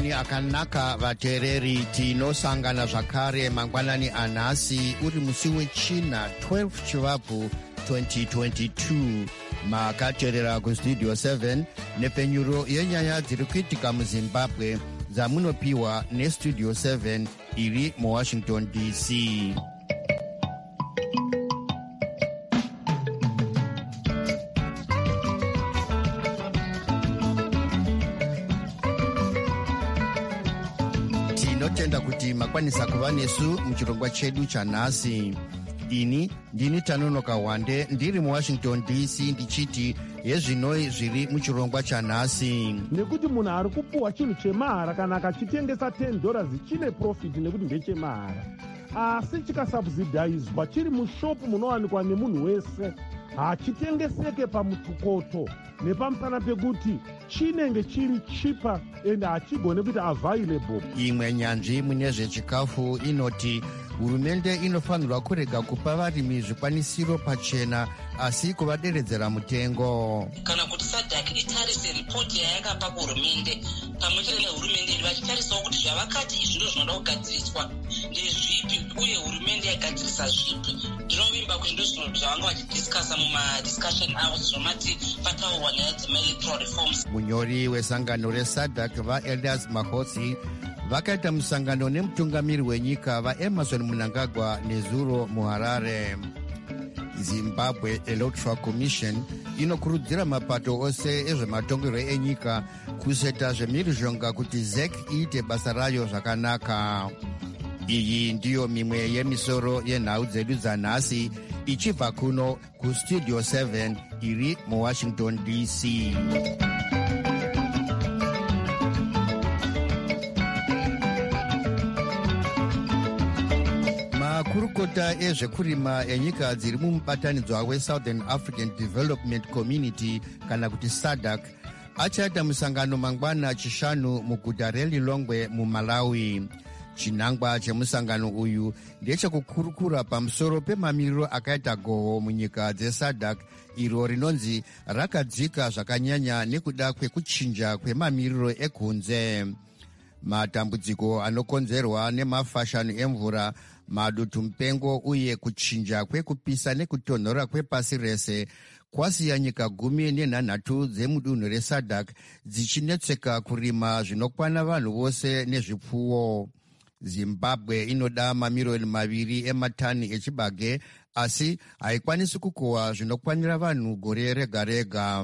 mangwanani akanaka vateereri. Tinosangana zvakare mangwanani anhasi uri musi wechina 12 chivabvu 2022. Makateerera kustudio 7 nepenyuro yenyaya dziri kuitika muzimbabwe dzamunopiwa nestudio 7 iri muwashington dc. Tinotenda kuti makwanisa kuva nesu muchirongwa chedu chanhasi. Ini ndini Tanonoka Wande ndiri muwashington dc ndichiti yezvinoi zviri muchirongwa chanhasi. Nekuti munhu ari kupuwa chinhu chemahara kana akachitengesa $10 chine profit nekuti ndechemahara, asi chikasubsidizwa chiri mushopu munowanikwa nemunhu wese hachitengeseke pamutukoto nepamusana pekuti chinenge chiri chipa ende hachigone kuita available. Imwe nyanzvi mune zvechikafu inoti hurumende inofanirwa kurega kupa varimi zvikwanisiro pachena asi kuvaderedzera mutengo. Kana kuti SADC itarise ripoti yayakapa kuhurumende pamwe chete nehurumende vachitarisawo kuti zvavakati izvino zvinoda kugadziriswa ndezvipi uye hurumende yagadzirisa zvipi. Ndinovimba kuti ndo zvinhu zvavanga vachidhiskasa mumadiscussion hours zvomati pataurwa nyaya dzemaelectoral reforms. Munyori wesangano reSADC vaElias Mahosi vakaita musangano nemutungamiri wenyika vaEmerson Mnangagwa nezuro muHarare. Zimbabwe Electoral Commission inokurudzira mapato ose ezvematongerwo enyika kuseta zvemhirizhonga kuti ZEC iite basa rayo zvakanaka. Iyi ndiyo mimwe yemisoro yenhau dzedu dzanhasi ichibva kuno kustudio 7 iri muwashington dc. Makurukota ezvekurima enyika dziri mumubatanidzwa weSouthern African Development Community kana kuti SADC achaita musangano mangwana chishanu muguta reLilongwe muMalawi. Chinangwa chemusangano uyu ndechekukurukura pamusoro pemamiriro akaita gohwo munyika dzeSADC iro rinonzi rakadzika zvakanyanya nekuda kwekuchinja kwemamiriro ekunze. Matambudziko anokonzerwa nemafashanu emvura, madutu mupengo uye kuchinja kwekupisa nekutonhora kwepasi rese kwasiya nyika 13 dzemudunhu reSADC dzichinetseka kurima zvinokwana vanhu vose nezvipfuwo. Zimbabwe inoda mamiriyoni 2 ematani echibage asi haikwanisi kukohwa zvinokwanira vanhu gore rega rega.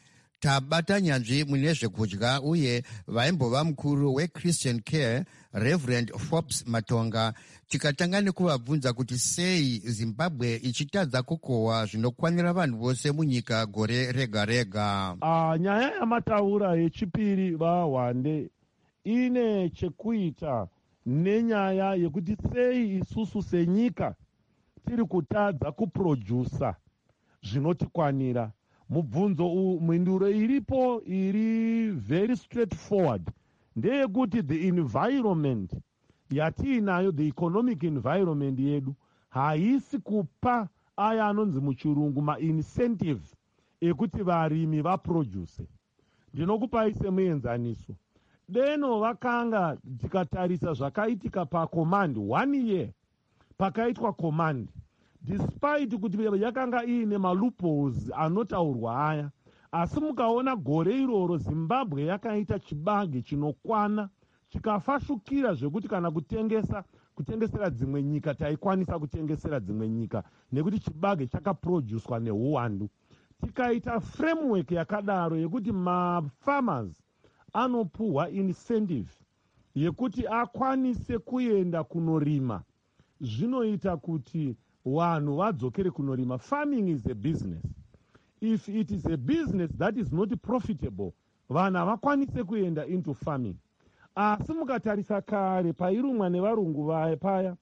Tabata nyanzvi mune zvekudya uye vaimbova mukuru weChristian Care Reverend Forbes Matonga tikatanga nekuvabvunza kuti sei Zimbabwe ichitadza kukohwa zvinokwanira vanhu vose munyika gore rega rega. Nyaya yamataura yechipiri vaWande ine chekuita nenyaya yekuti sei isusu senyika tiri kutadza kuprodusa zvinotikwanira. Mubvunzo mhinduro iripo iri very straightforward ndeyekuti the environment yatiinayo, the economic environment yedu haisi kupa aya anonzi muchirungu ma-incentive ekuti varimi vaproduce. Ndinokupai semuenzaniso. Deno vakanga tikatarisa zvakaitika pacommand 1 year pakaitwa command, despite kuti yakanga iine maloopholes anotaurwa aya, asi mukaona gore iroro Zimbabwe yakaita chibage chinokwana chikafashukira zvekuti kana kutengesera dzimwe nyika taikwanisa kutengesera dzimwe nyika nekuti chibage chakaproducwa neuwandu. Tikaita framework yakadaro yekuti mafarmers anopuhwa incentive yekuti akwanise kuenda kunorima, zvinoita kuti vanhu vadzokere kunorima. Farming is a business. If it is a business that is not profitable, vanhu havakwanise kuenda into farming. Asi mukatarisa kare pairumwa nevarungu paya,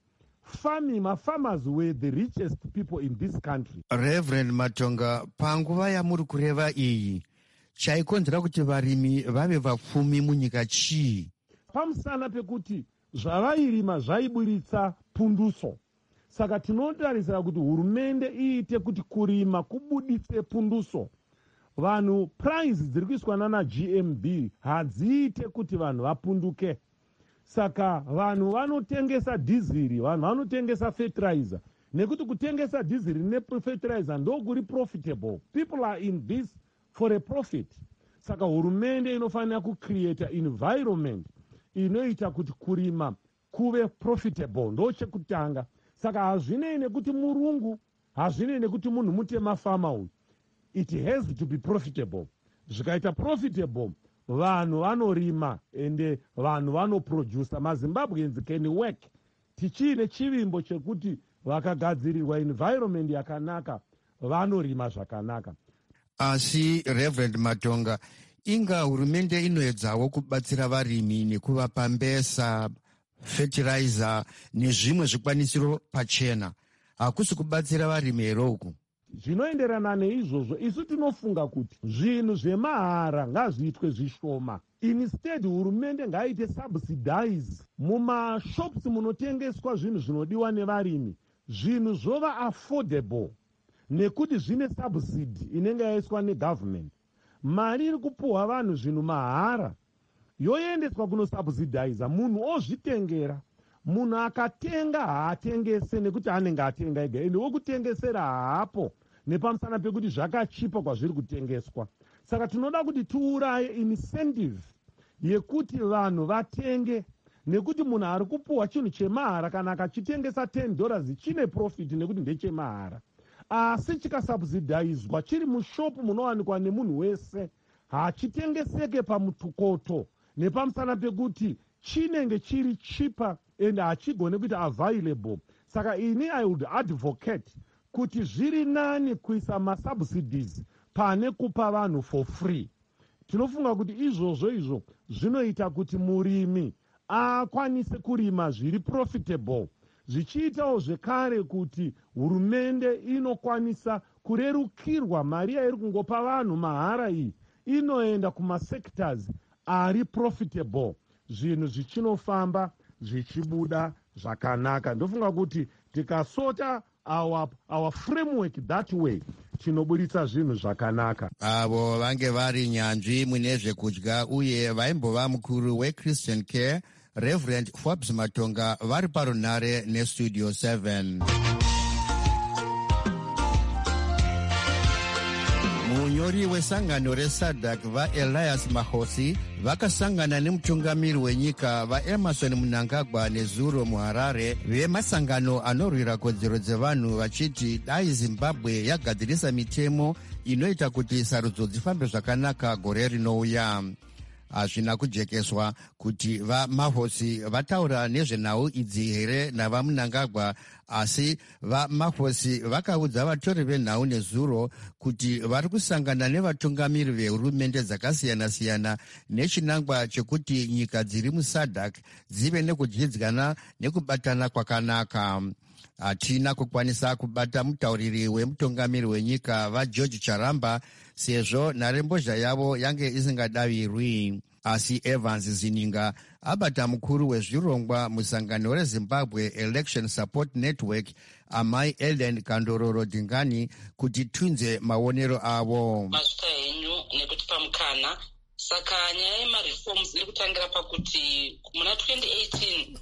farmers were the richest people in this country. Reverend Matonga, panguva yamuri kureva iyi chaikonzera kuti varimi vave vapfumi munyika chii? Pamusana pekuti zvavairima zvaiburitsa punduso. Saka tinotarisira kuti hurumende iite kuti kurima kubuditse punduso. vanhu price dziri kuiswa nana-GMB hadziite kuti vanhu vapunduke. Saka vanhu vanotengesa dhiziri, vanhu vanotengesa fertilizer, nekuti kutengesa dhiziri nefertilizer ndokuri profitable. People are in this for a profit. Saka hurumende inofanira kucreata environment inoita kuti kurima kuve profitable, ndo chekutanga. Saka hazvinei nekuti murungu, hazvinei nekuti munhu mutema fama uyu. It has to be profitable. Zvikaita profitable, vanhu vanorima ende vanhu vanoprodusa. MaZimbabweans can work. Tichine chivimbo chekuti vakagadzirirwa environment yakanaka, vanorima zvakanaka. Asi Reverend Matonga, inga hurumende inoedzawo kubatsira varimi nekuvapa mbesa, fertilizer nezvimwe zvikwanisiro pachena. Hakusi kubatsira varimi heroku. Zvinoenderana neizvozvo, isu tinofunga kuti zvinhu zvemahara ngazviitwe zvishoma. Instead, hurumende ngaiite subsidize mumashops munotengeswa zvinhu zvinodiwa nevarimi. Zvinhu zvova affordable nekuti zvine subsidy inenge yaiswa negovernment. Mari iri kupuhwa vanhu zvinhu mahara yoendeswa kunosubsidiza, munhu ozvitengera. Munhu akatenga haatengese nekuti anenge atenga ega, ende wokutengesera haapo nepamusana pekuti zvakachipa kwazviri kutengeswa. Saka tinoda kuti tiuraye incentive yekuti vanhu vatenge, nekuti munhu ari kupuhwa chinhu chemahara kana akachitengesa $10 chine profit nekuti ndechemahara. Asi chikasubsidizwa chiri mushopu munowanikwa nemunhu wese, hachitengeseke pamutukoto nepamusana pekuti chinenge chiri cheaper and hachigone kuita available. Saka ini I would advocate kuti zviri nani kuisa masubsidies pane kupa vanhu for free. Tinofunga kuti izvozvo zvinoita kuti murimi akwanise kurima zviri profitable, zvichiitawo zvekare kuti hurumende inokwanisa kurerukirwa mari yairi kungopa vanhu mahara iyi inoenda kumasectors ari profitable, zvinhu zvichinofamba zvichibuda zvakanaka. Ndofunga kuti tikasota our framework that way tinobuditsa zvinhu zvakanaka. Avo vange vari nyanzvi mune zvekudya uye vaimbova mukuru weChristian Care, Reverend Forbes Matonga, vari parunare nestudio 7. Munyori wesangano reSADC vaElias Mahosi vakasangana nemutungamiri wenyika vaEmerson Mnangagwa nezuro muHarare vemasangano anorwira kodzero dzevanhu vachiti dai Zimbabwe yagadzirisa mitemo inoita kuti sarudzo dzifambe zvakanaka gore rinouya. Hazvina kujekeswa kuti vaMahosi vataura nezvenhau idzi here navaMnangagwa, asi vaMahosi vakaudza vatori venhau nezuro kuti vari kusangana nevatungamiri vehurumende dzakasiyana-siyana nechinangwa chekuti nyika dziri muSADC dzive nekudyidzana nekubatana kwakanaka. Hatina kukwanisa kubata mutauriri wemutungamiri wenyika vaGeorge Charamba sezvo nharembozha yavo yange isingadavirwi. Asi Evans Zininga abata mukuru wezvirongwa musangano reZimbabwe Election Support Network amai Ellen Kandororo Dingani kuti tunze maonero avo. Mazvita henyu nekutipa mukana. Saka nyaya yemareforms iri kutangira pakuti muna 2018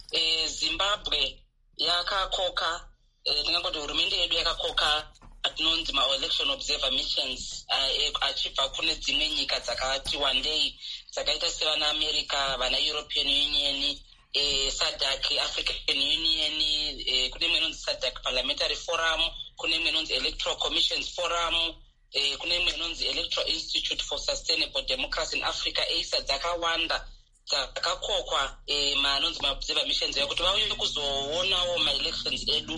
Zimbabwe yakakoka, ndingangoti hurumende yedu yakakoka atinonzi ma-election observer missions achibva kune dzimwe nyika dzakati wandei dzakaita sevana America, vana European Union, SADC, African Union, kune imwe inonzi SADC Parliamentary Forum, kune imwe inonzi Electoral Commissions Forum, kune imwe inonzi Electoral Institute for Sustainable Democracy in Africa, EISA, dzakawanda dzakakokwa manonzi ma-observer missions yakuti vauye kuzoonawo ma-elections edu.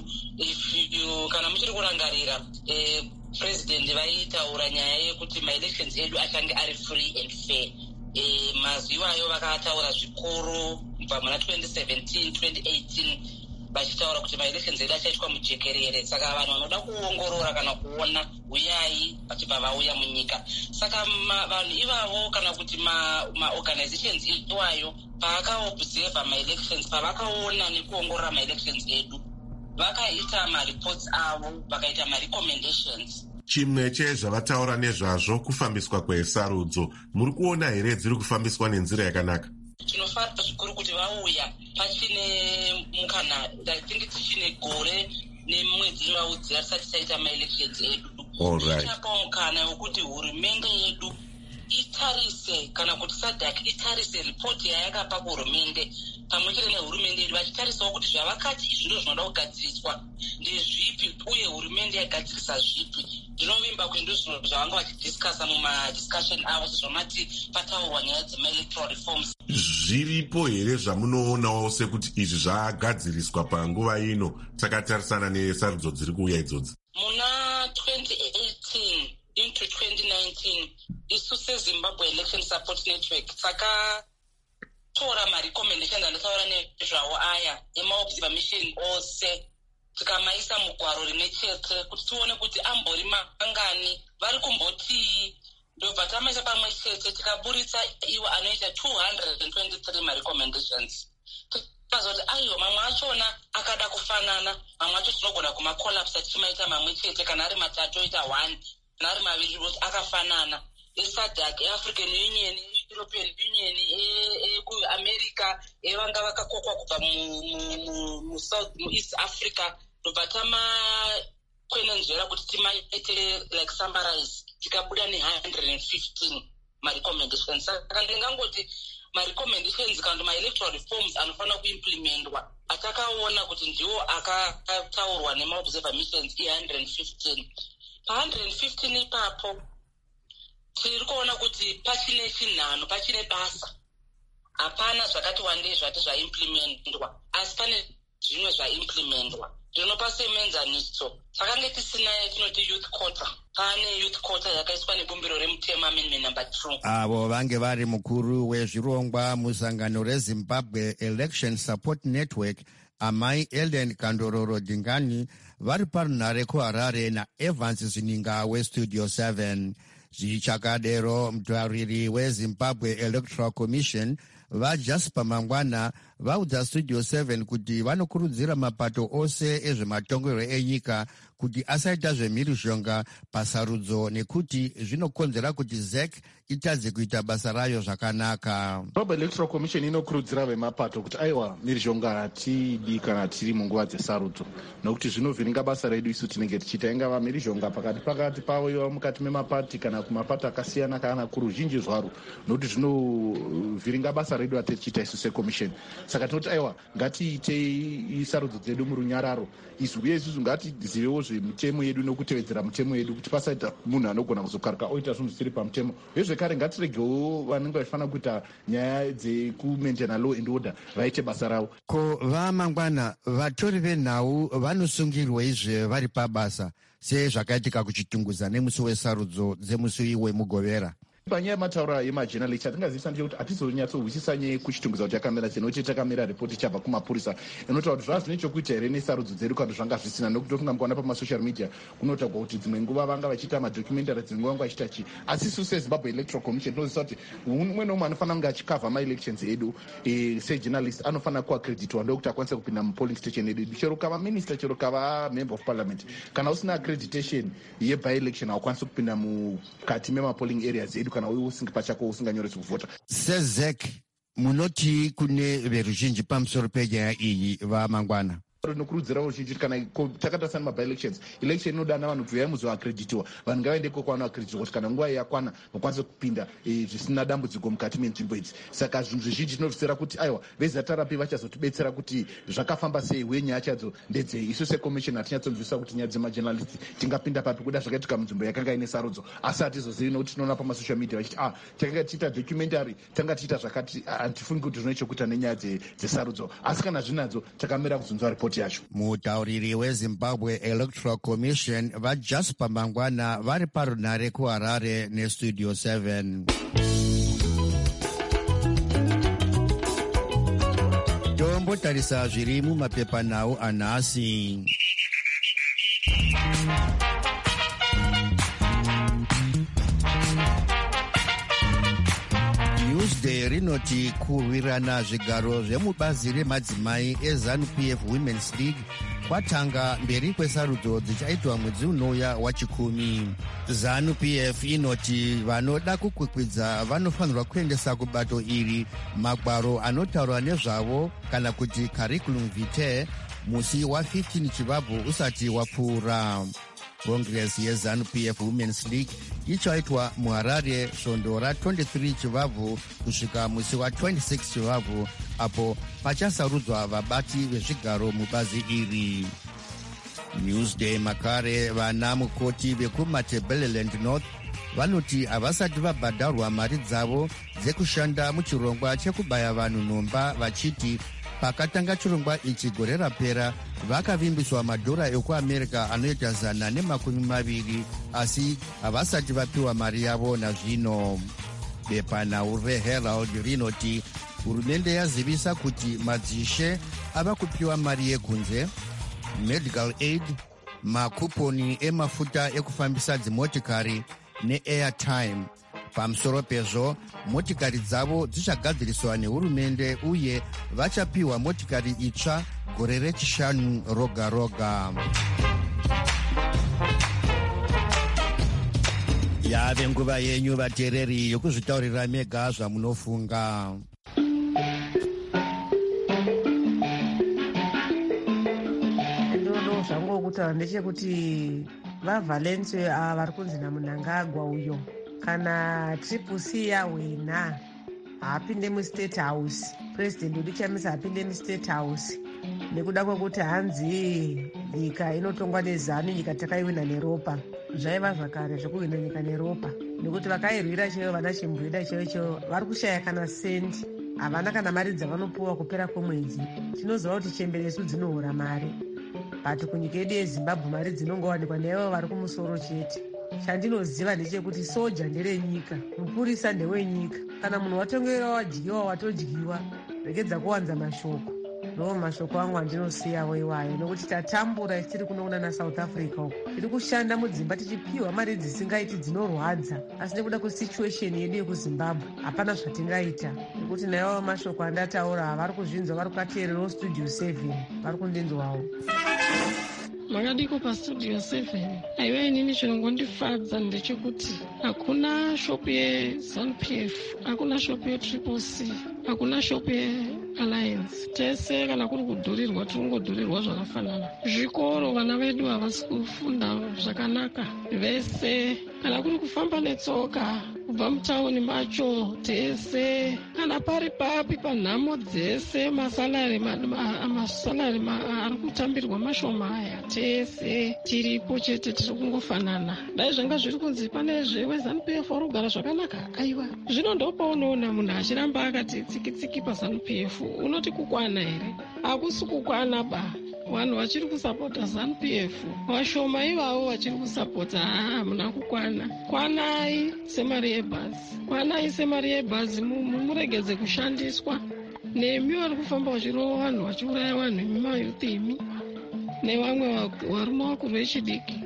Kana muchiri kurangarira president vaitaura nyaya yekuti ma-elections edu achange ari free and fair. Mazuva ayo vakataura zvikuru kubva muna 2017 2018 vachitaura kuti ma-elections edu achaitwa mujekerere. Saka vanhu vanoda kuongorora kana kuona uyai vachibva vauya munyika. Saka vanhu ivavo kana kuti ma-organizations iwayo paakaobserva ma-elections, pavakaona nekuongorora ma-elections edu, vakaita ma-reports avo, vakaita ma-recommendations chimwe chezvavataura nezvazvo kufambiswa kwesarudzo. Muri kuona here dziri kufambiswa nenzira yakanaka? Tinofara zvikuru kuti vauya pachine mukana, I think tichine gore nemwedzi waudzira tisati taita maelections edu. Tichapa mukana wekuti hurumende yedu itarise kana kuti SADC itarise ripoti yayakapa kuhurumende pamwe chete nehurumende yedu vachitarisawo kuti zvavakati izvi ndo zvinoda kugadziriswa ndezvipi uye hurumende yagadzirisa zvipi. Ndinovimba kuti ndozvinhu zvavanga vachidhiskasa mumadiscussion avo sezvamati pataurwa nyaya dzemaelectoral reforms. Zviripo here zvamunoonawo sekuti izvi zvagadziriswa panguva ino takatarisana nesarudzo dziri kuuya idzodzi? Muna 2018 into 2019 isu seZimbabwe Election Support Network takatora marecommendation andataura nezvawo aya emaobservation ose tikamaisa mugwaro rimwe chete kuti tione kuti ambori mangani vari kumbotii. Ndobva tamaisa pamwe chete tikaburitsa iwo anoita 223 marecommendations. Tikazoti aiwa mamwe achona akada kufanana, mamwe acho tinogona kumakolapsa tichimaita mamwe chete, kana ari matatu oita 1, kana ari maviri kuti akafanana. ESADC, eAfrican Union, European Union, America, vanga vakakokwa kubva muEast Africa. Ndobva tamakwenenzvera kuti timaite like summarize. Tikabuda ne115 marecommendations. Saka ndingangoti marecommendations kana maelectoral reforms anofanira kuimplementwa atakaona kuti ndiwo akataurwa nemaobserver missions e115. Pa115 ipapo tiri kuona kuti pachine chinhano, pachine basa. Hapana zvakati wandei zvati zvaimplementwa, asi pane zvimwe zvaimplementwa. Ndinopa semenzaniso takange tisina yatinoti youth quota. Pane youth quota yakaiswa nebumbiro remutemo amendment number 2. Avo vange vari mukuru wezvirongwa musangano reZimbabwe Election Support Network, amai Ellen Kandororo Dingani, vari parunhare kuHarare naEvans Zininga weStudio 7. Zvichakadero mutauriri weZimbabwe Electoral Commission vaJasper Mangwana vaudza Studio 7 kuti vanokurudzira mapato ose ezvematongero enyika kuti asaita zvemhirizhonga pasarudzo nekuti zvinokonzera kuti ZEC itadze kuita basa rayo zvakanaka. Zimbabwe Electoral Commission inokurudzira vemapato kuti aiwa mhirizhonga hatidi kana tiri munguva dzesarudzo, nokuti zvinovhiringa basa redu isu tinenge tichiita. Ingava mhirizhonga pakati pavo mukati memapati kana kumapato akasiyana kana kuruzhinji zvaro, nokuti zvinovhiringa basa redu atichiita isu seCommission. Saka tinoti aiwa ngatiitei sarudzo dzedu murunyararo isu, uye isusu ngatizivewo zvemitemo yedu nokutevedzera mitemo yedu kuti pasaita munhu anogona kuzokaruka oita zvinhu zvisiri pamutemo. Zvekare ngatiregewo vanenge vachifanira kuita nyaya dzekumaintaina law and order vaite basa ravo. Ko vaMangwana, vatori venhau vanosungirwa izve vari pabasa sezvakaitika kuchitunguza nemusi wesarudzo dzemusi wemugovera? Panyaya yemataura emajenali chatingazivisa ndechekuti hatizonyatsohwisisa nyaya yekuchitunguza kuti yakamira sei, nokuti takamira ripoti ichabva kumapurisa inotaura kuti zvava zvine chokuita here nesarudzo dzedu kana zvanga zvisina, nokuti tofunga pamasocial media kunotaurwa kuti dzimwe nguva vanga vachiita madocumentary, dzimwe nguva vanga vachiita chii. Asi isu seZimbabwe Electoral Commission tinozivisa kuti umwe neumwe anofanira kunge achikavha maelections edu sejournalist anofanira kuaccreditwa ndokuti akwanise kupinda mupolling station edu. Chero kava minister, chero kava member of parliament, kana usina accreditation yebyelection haukwanisi kupinda mukati memapolling areas edu kana usingi pachako usinganyoresi kuvhota. SEZEC munoti kune veruzhinji pamusoro penyaya iyi vaMangwana? Nokurudzira ruzhinji kana takatasana maby-elections, election inodana vanhu kuti uyai muzoaccreditiwa, vanhu ngavaende kwavanoaccreditiwa kuti kana nguva yakwana vakwanise kupinda zvisina dambudziko mukati menzvimbo idzi. Saka zvinhu zvizhinji zvinobvisira kuti aiwa vezatarapi vachazotibetsera kuti zvakafamba sei uye nyaya chadzo ndedzei. Isu seCommission hatinyatsonzwisisa kuti nyaya dzemajournalists tingapinda papi kuda zvakaitika munzvimbo yakanga ine sarudzo, asi hatizozivi nokuti tinoona pamasocial media vachiti takanga tichiita documentary, tanga tichiita zvakati. Hatifungi kuti zvine chokuita nenyaya dzesarudzo, asi kana zvinadzo takamira kuzonzwa ripoti yacho. Mutauriri weZimbabwe Electoral Commission vaJasper Mangwana vari parunhare kuHarare neStudio 7. Tombotarisa zviri mumapepanhau anhasi. Newsday rinoti kurwirana zvigaro zvemubazi remadzimai eZANU-PF Women's League kwatanga mberi kwesarudzo dzichaitwa mwedzi unouya wachikumi. ZANU-PF inoti vanoda kukwikwidza vanofanirwa kuendesa kubato iri magwaro anotaurwa nezvavo kana kuti curriculum vitae musi wa15 chivabvu usati wapfuura. Congress yeZANU-PF Women's League ichaitwa muHarare svondo ra23 chivabvu kusvika musi wa26 chivabvu apo pachasarudzwa vabati vezvigaro mubazi iri. Newsday makare vana mukoti vekuMatabeleland North vanoti havasati vabhadharwa mari dzavo dzekushanda muchirongwa chekubaya vanhu nhomba vachiti pakatanga chirongwa ichi gore rapera vakavimbiswa madhora ekuamerica anoita 120 asi havasati vapiwa mari yavo nazvino. Bepanhau reHerald rinoti hurumende yazivisa kuti madzishe ava kupiwa mari yekunze, medical aid, makuponi emafuta ekufambisa dzimotikari neairtime. Pamusoro pezvo motikari dzavo dzichagadziriswa nehurumende uye vachapiwa motikari itsva gore rechishanu roga roga. Yave nguva yenyu vateereri yokuzvitaurira mega zvamunofunga. Ndono zvangu kutaura ndechekuti vaValence vari kunzi naMnangagwa uyo kana Triple C yawina haapinde muState House, President Udichamisa haapinde muState House nekuda kwekuti hanzi nyika inotongwa neZANU, nyika takaiwina neropa. Zvaiva zvakare zvekuwina nyika neropa nekuti vakairwira chaivo vana chimbwida chaivo vari kushaya kana sendi, havana kana mari dzavanopuwa kupera kwemwedzi. Tinoziva kuti chemberesu dzinohura mari, but kunyika yedu yeZimbabwe mari dzinongowanikwa neavo vari kumusoro chete. Chandinoziva ndechekuti soja nderenyika, mupurisa ndewenyika. Kana munhu watongera wadyiwa watodyiwa, regedza kuwanza mashoko. No mashoko angu andinosiyawo iwayo nokuti tatambura tiri kunoona naSouth Africa uko. Tiri kushanda mudzimba tichipiwa mari dzisingaiti dzinorwadza, asi nekuda kwesituation yedu yekuZimbabwe hapana zvatingaita. Nekuti nayo mashoko andataura vari kuzvinzwa, vari kukateererawo Studio 7 vari kundinzwawo. Makadiko paStudio 7 aiwa inini chinongondifadza ndechekuti hakuna shopu yeZANU-PF, hakuna shopu yeTriple C, hakuna shopu yeAlliance. Tese kana kuri kudhurirwa tiringodhurirwa zvakafanana. Zvikoro vana vedu havasi kufunda zvakanaka vese, kana kuri kufamba netsoka kubva mutauni macho tese, kana pari papi panhamo dzese masalari ari kutambirwa mashoma aya tese tiripo chete, tiri kungofanana. Dai zvanga zviri kunzi pane zveweZANU-PF vari kugara zvakanaka, aiwa zvino ndopaunoona munhu achiramba akati tsikitsiki paZANU-PF unoti kukwana here? Hakusi kukwana ba. Vanhu vachiri kusapota ZANU-PF vashoma ivavo vachiri kusapota hamuna kukwana. Kwanai semari yebhazi, kwanai semari yebhazi, muregedze kushandiswa. Nemi vari kufamba vachirova vanhu vachiuraya vanhu imi mayuthi imi nevamwe varume vakuru vechidiki.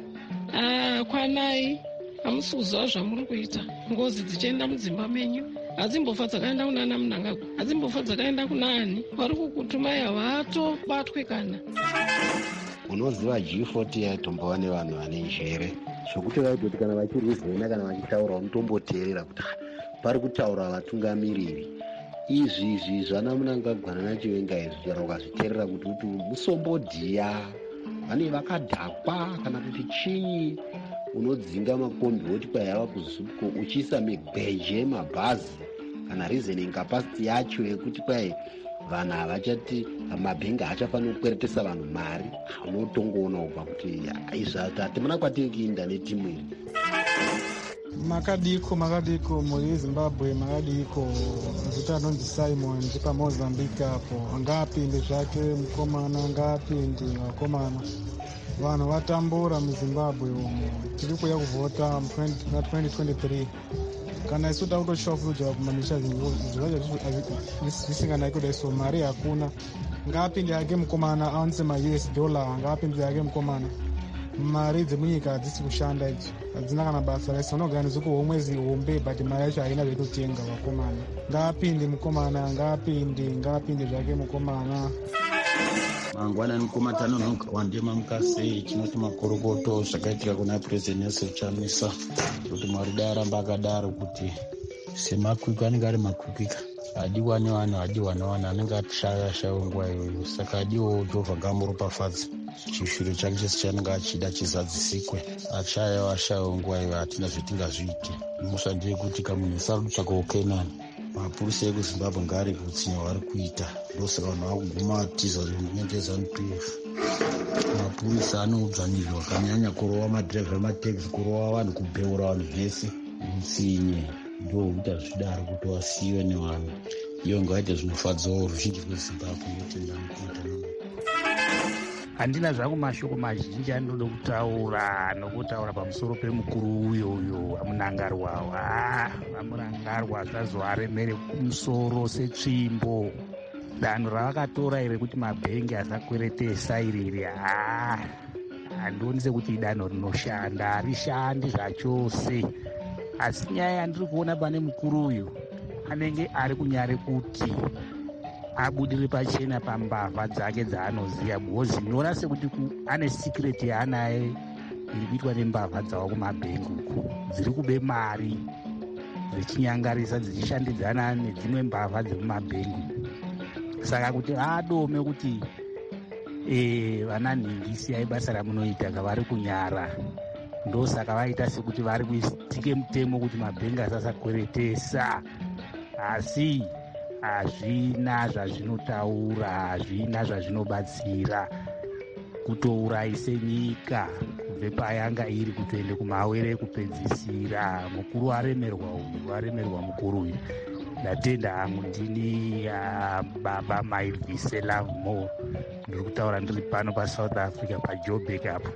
Kwanai hamusi kuziva zvamuri kuita. Ngozi dzichienda mudzimba menyu hadzimbofa dzakaenda kunana Mnangagwa, hadzimbofa dzakaenda kunaani. Vari kukutumai havatobatwe kana. Unoziva G40 yaitombowa nevanhu vane njere zvokuti vaitoti kana vachirwizana kana vachitaura unotomboteerera kuti pari kutaura vatungamiriri. Izvi zvana Mnangagwa naChiwenga izvi chero ukazviteerera kuti musombodhiya vane vakadhakwa kana kuti chinyi, unodzinga makombi woti kwai ava kuZUPCO uchiisa migweje mabhazi kana reasoning capacity yacho yekuti kwai vanhu havachati mabhengi hachafanira kukweretesa vanhu mari. Unotongoona kubva kuti izvi hatimuna kwatiri kuinda netimu iri. Makadiko muri Zimbabwe, makadiko zita anonzi Simon ndipaMozambique apo. Ngaapinde zvake mukomana, ngaapinde vakomana. Vanhu vatambura muZimbabwe umo. Tiri kuya kuvhota mu2023. Kana isu takutoshofudza kumanisha zvisinganai kudai, so mari hakuna. Ngaapinde yake mukomana awanze maUS dollar, ngaapinde yake mukomana. mari dzemunyika hadzisi kushanda idzo, hadzina kana basa raisa. unogara nezikuwo mwezi hombe but mari yacho haina zvekutenga. vakomana ngaapinde mukomana, ngaapinde zvake mukomana. mangwanani mukomatano nogawandema mukasei chinoti makorokoto zvakaitika kuna purezidendi Nelson Chamisa kuti mwari dai aramba akadaro kuti semakwikwi anenge ari makwikwika adiwa nevanhu adiwa nevanhu anenge atishaya nguva iyoyo. Saka adiwo Jehovha ngamuropafadze chishuro chake chese chanenge achida chizadzisikwe. ashaya nguva iyoyo hatina zvetingazviite. mushandi yekuti kamunhu sarutsvaka ukenani mapurisa ekuzimbabwe ngaari kutsinya vari kuita. ndosaka vanhu vakuguma atiza hurumende yeZANU-PF. mapurisa anodzvanyirirwa kanyanya kurova madhiraivha emateksi, kurova vanhu, kubeura vanhu vese mutsinye. ndokuita zvidaro kuti wasiwe nevanhu. iyo ngaite zvinofadzawo ruzhinji rwezimbabwe. yotenda mukuita handina zvangu mashoko mazhinji andinoda kutaura nokutaura pamusoro pemukuru uyoyo amunangarwa. amunangarwa zvazoaremere kumusoro setsvimbo. danho ravakatora ire kuti mabhengi asakweretesa iriri handioni sekuti idanho rinoshanda. harishandi zvachose. asi nyaya yandiri kuona pane mukuru uyu anenge ari kunyare kuti abudire pachena pambavha dzake dzaanoziva. because ndinoona sekuti ane sikireti yaanaye iri kuitwa nembavha dzavo kumabhengi uku, dziri kube mari dzichinyangarisa dzichishandidzana nedzimwe mbavha dzemumabhengi. saka kuti adome kuti vana nhingisiyai basa ramunoita kavari kunyara, ndosaka vaita sekuti vari kuitike mutemo kuti mabhengi asasakweretesa. asi hazvina zvazvinotaura, hazvina zvazvinobatsira. kutouraise nyika kubve payanga iri kutoende kumawere ekupedzisira. mukuru aremerwa mukuru uyu. ndatenda hangu ndini baba Maivise Love More. ndiri kutaura ndiri pano paSouth Africa paJoburg apo.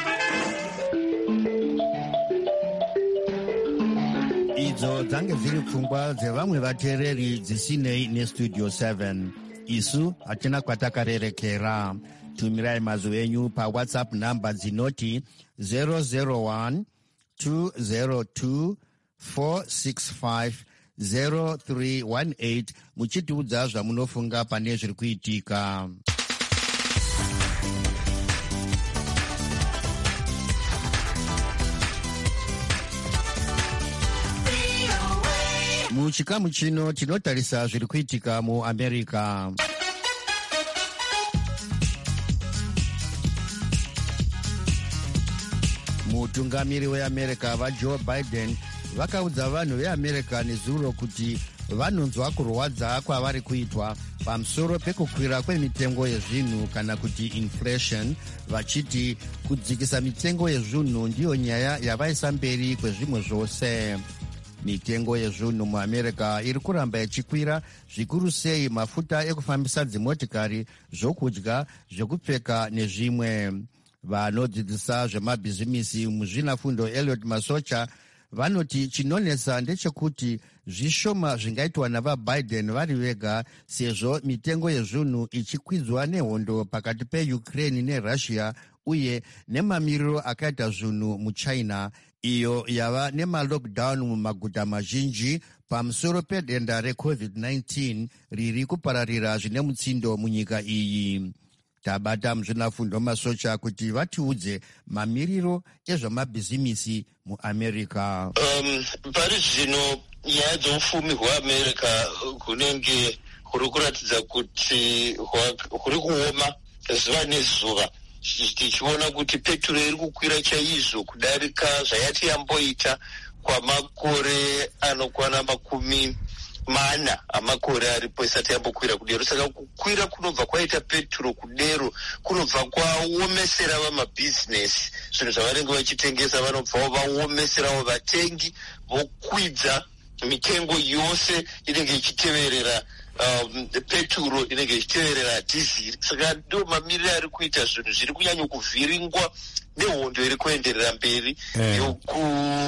idzo dzange dziri pfungwa dzevamwe vateereri dzisinei nestudio 7. isu hatina kwatakarerekera. tumirai mazwi enyu pawhatsapp namba dzinoti 001 202 465 0318 muchitiudza zvamunofunga pane zviri kuitika. muchikamu chino tinotarisa zviri kuitika muamerica. mutungamiri weamerica vajoe Biden vakaudza vanhu veamerica nezuro kuti vanonzwa kurwadza kwavari kuitwa pamusoro pekukwira kwemitengo yezvinhu kana kuti inflation, vachiti kudzikisa mitengo yezvinhu ndiyo nyaya yavaisa mberi kwezvimwe zvose. mitengo yezvinhu muamerica iri kuramba ichikwira, zvikuru sei mafuta ekufambisa dzimotikari, zvokudya, zvekupfeka nezvimwe. vanodzidzisa zvemabhizimisi muzvinafundo Elliot Masocha vanoti chinonetsa ndechekuti zvishoma zvingaitwa navaBiden vari vega, sezvo mitengo yezvinhu ichikwidzwa nehondo pakati peUkraine neRussia uye nemamiriro akaita zvinhu muChina, iyo yava nemalockdown mumaguta mazhinji pamusoro pedenda reCovid-19 riri kupararira zvine mutsindo munyika iyi. tabata muzvinafundo Masocha kuti vatiudze mamiriro ezvemabhizimisi muamerica. pari zvino nyaya dzeupfumi hweamerica kunenge kuri kuratidza kuti kuri kuoma zuva nezuva, tichiona kuti peturo iri kukwira chaizvo kudarika zvayati yamboita kwamakore anokwana 40 amakore aripo isati yambokwira kudero. Saka kukwira kunobva kwaita peturo kudero kunobva kwaomesera vamabhizinesi. Zvinhu zvavanenge vachitengesa vanobvawo vaomeserawo vatengi, vokwidza mitengo yose inenge ichiteverera peturo, inenge ichiteverera dhiziri. Saka ndo mamiriro ari kuita zvinhu zviri kunyanya kuvhiringwa nehondo iri kuenderera mberi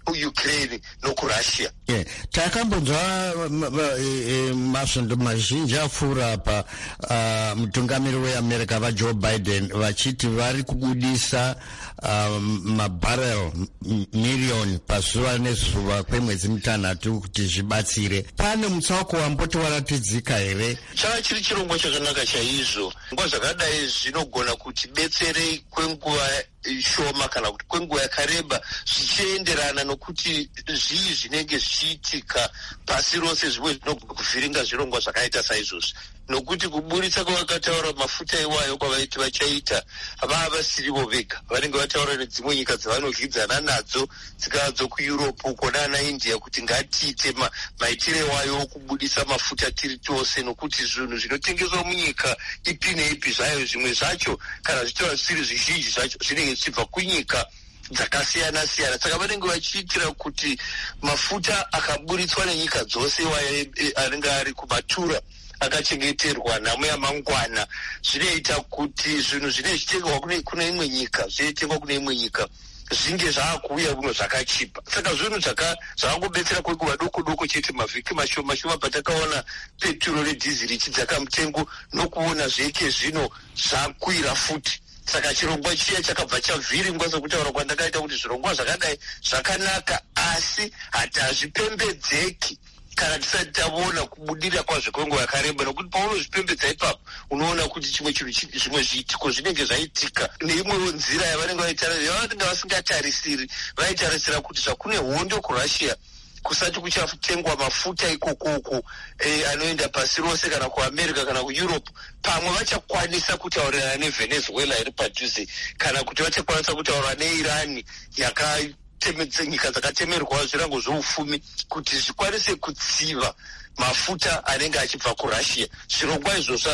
Ukraine nokurussia. Takambonzwa masvondo mazhinji apfuura apa mutungamiri weAmerica vaJoe Biden vachiti vari kubudisa mabharel miriyoni pazuva nezuva kwemwedzi mitanhatu kuti zvibatsire. Pane mutsauko wamboti waratidzika here? Chava chiri chirongwa chakanaka chaizvo. Nguva zvakadai zvinogona kuti betserei kwenguva shoma kana kuti kwenguva yakareba, zvichienderana nokuti zvii zvinenge zvichiitika pasi rose zvimwe zvinogona kuvhiringa zvirongwa zvakaita saizvozvi. Nokuti kuburitsa kwavakataura mafuta iwayo kwavaiti vachaita vasirivo vega, vanenge vataura nedzimwe nyika dzavanoghidzana nadzo, dzikava dzokueurope uko nana India, kuti ngatiite maitire wayo okubudisa mafuta tiri tose, nokuti zvinhu zvinotengeswa munyika ipi neipi zvayo, zvimwe zvacho kana zvichitova zvisiri zvizhinji zvacho zvinenge zvichibva kunyika dzakasiyana siyana. Saka vanenge vachiitira kuti mafuta akaburitswa nenyika dzose iwayo anenge ari kumatura akachengeterwa nhamo yamangwana, zvinoita kuti zvinhu zvinenge zvichitengwa kune imwe nyika zvinotengwa kune imwe nyika zvinge zvaakuuya kuno zvakachipa. Saka zvinhu zvakangobetsera kwenguva doko chete, mavhiki mashoma patakaona peturo redhiziri ichidzaka mutengo, nokuona zveke zvino zvakwira futi. Saka chirongwa chiya chakabva chavhiringwa, sokutaura kwandakaita kuti zvirongwa zvakadai zvakanaka, asi hatazvipembedzeki kana tisati tavona kubudira kwazvo kwenguva yakareba, nokuti paunozvipembedza ipapo unoona kuti chimwe chinhu zvimwe zviitiko zvinenge zvaitika neimwewo nzira yavanenge vavanenge vasingatarisiri. Vaitarisira kuti zvakune hondo kurussia kusati kuchatengwa mafuta ikokoko anoenda pasi rose kana kuAmerica kana kuEurope, pamwe vachakwanisa kutaurirana neVenezuela iri padhuze, kana kuti vachakwanisa kutaura neIran nyika dzakatemerwawo zvirango zvoufumi, kuti zvikwanise kutsiva mafuta anenge achibva kurussia. Zvirongwa izvozvo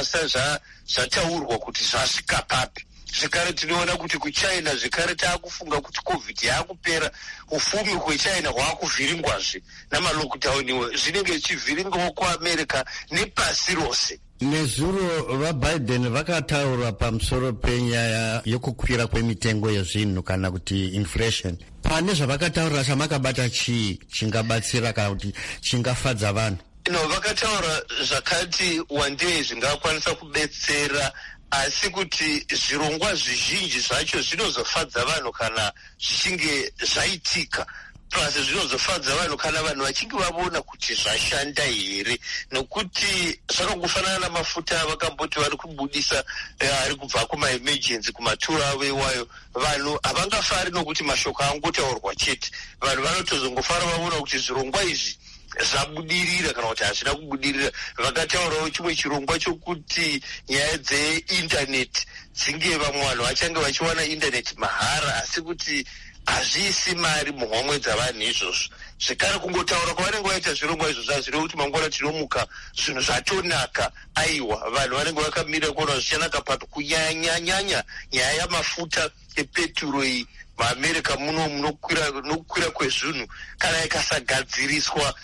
zvataurwa kuti zvasvika papi. Zvekare tinoona kuti kuChina zvekare taakufunga kuti COVID yaakupera, ufumi hweChina hwaakuvhiringwazve namalockdown, zvinenge zvichivhiringawo kuAmerica nepasi rose. Nezuro vaBiden vakataura pamusoro penyaya yokukwira kwemitengo yezvinhu kana kuti inflation. Pane zvavakataura zvamakabata chii chingabatsira kana kuti chingafadza vanhu? Vakataura zvakati wandei zvingakwanisa kubetsera, asi kuti zvirongwa zvizhinji zvacho zvinozofadza vanhu kana zvichinge zvaitika. Pasi zvinozofadza vanhu kana vanhu vachinge vavona kuti zvashanda here, nokuti zvakangofanana namafuta avakamboti vari kubudisa ari kubva kumaemergency kumaturo avo iwayo. Vanhu havangafari nokuti mashoko angotaurwa chete, vanhu vanotozongofara vavona kuti zvirongwa izvi zvabudirira kana kuti hazvina kubudirira. Vakataurawo chimwe chirongwa chokuti nyaya dzeindaneti dzinge vamwe vanhu vachange vachiwana indaneti mahara, asi kuti hazviisi mari muhomwe dzavanhu izvozvo. Zvekare kungotaura kwavanenge vaita zvirongwa izvozvo hazvireva kuti mangwana tinomuka zvinhu zvatonaka. Aiwa, vanhu vanenge vakamirira kuona zvichanaka pato, kunyanya nyaya yamafuta epeturo iyi muAmerica muno nokukwira kwezvinhu kana ikasagadziriswa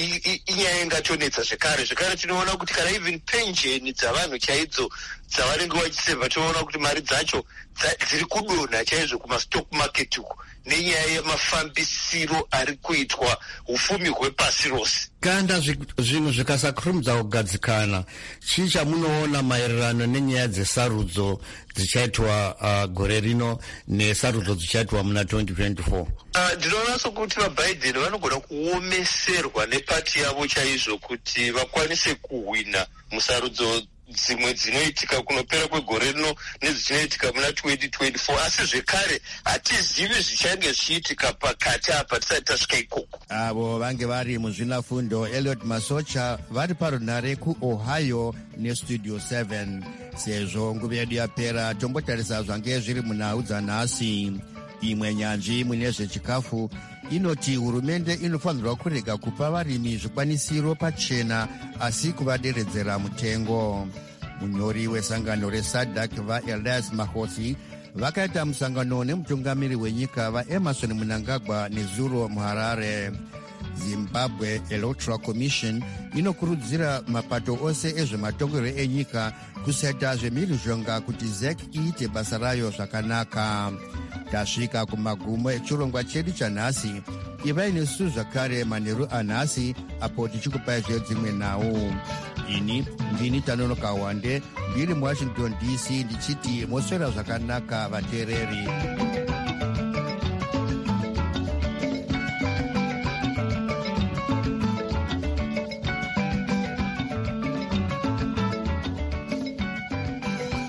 inyaya ingatonetsa. Zvekare tinoona kuti kana even pensheni dzavanhu chaidzo dzavanenge vachisevha, tinoona kuti mari dzacho dziri kudonha chaizvo kumastock market uko, nenyaya yemafambisiro ari kuitwa ufumi hwepasi rose. Kanda zvinhu zvikasakurumidza kugadzikana, chii chamunoona maererano nenyaya dzesarudzo dzichaitwa gore rino nesarudzo dzichaitwa muna 2024? Ndinoona sokuti vaBiden vanogona kuomeserwa nepati yavo chaizvo kuti vakwanise kuhwina musarudzo dzimwe dzinoitika kunopera kwegore rino nedzichinoitika muna 2024, asi zvekare hatizivi zvichange zvichiitika pakati apa tisati tasvika ikoko. Avo vange vari muzvinafundo Elliot Masocha vari parunhare kuOhio nestudio 7. Sezvo nguva yedu yapera, tombotarisa zvange zviri munhau dzanhasi. Imwe nyanzvi mune zvechikafu inoti hurumende inofanirwa kurega kupa varimi zvikwanisiro pachena asi kuvaderedzera mutengo. Munyori wesangano reSADC vaElias Mahosi vakaita musangano nemutungamiri wenyika vaEmerson Mnangagwa nezuro muHarare. Zimbabwe Electoral Commission inokurudzira mapato ose ezvematongerwo enyika kuseta zvemhirizhonga kuti ZEC iite basa rayo zvakanaka. Tasvika kumagumo echirongwa chedu chanhasi. ivai nesu zvakare manheru anhasi apo tichikupai zvedzimwe nhau. Ini ndini Tanonoka Wande ndiri muWashington DC ndichiti moswera zvakanaka vateereri.